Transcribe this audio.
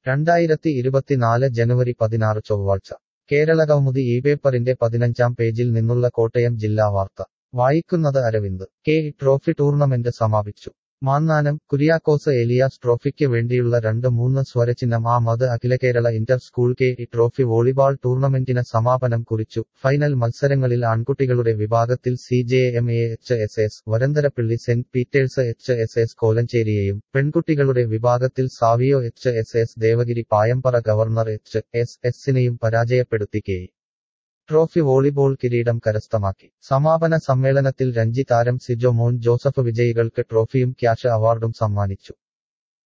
2024 ജനുവരി 16 ചൊവ്വാഴ്ച കേരളകൗമുദി ഈ പേപ്പറിന്റെ 15-ാം പേജിൽ നിന്നുള്ള കോട്ടയം ജില്ലാ വാർത്ത വായിക്കുന്നത് അരവിന്ദ്. ട്രോഫി ടൂർണമെന്റ് സമാപിച്ചു. മാന്നാനം കുര്യാക്കോസ് ഏലിയാസ് ട്രോഫിക്ക് വേണ്ടിയുള്ള 2-3 സ്വരചിഹ്നം അഖിലകേരള ഇന്റർ സ്കൂൾ ട്രോഫി വോളിബാൾ ടൂർണമെന്റിന് സമാപനം കുറിച്ചു. ഫൈനൽ മത്സരങ്ങളിൽ ആൺകുട്ടികളുടെ വിഭാഗത്തിൽ CJMAHSS Varantharappilly saint Peter's HSS കോലഞ്ചേരിയെയും പെൺകുട്ടികളുടെ വിഭാഗത്തിൽ Savio HSS Devagiri Payampara governor HSSനെയും പരാജയപ്പെടുത്തി ട്രോഫി വോളിബോൾ കിരീടം കരസ്ഥമാക്കി. സമാപന സമ്മേളനത്തിൽ രഞ്ജി താരം സിജോ മോൻ ജോസഫ് വിജയികൾക്ക് ട്രോഫിയും ക്യാഷ് അവാർഡും സമ്മാനിച്ചു.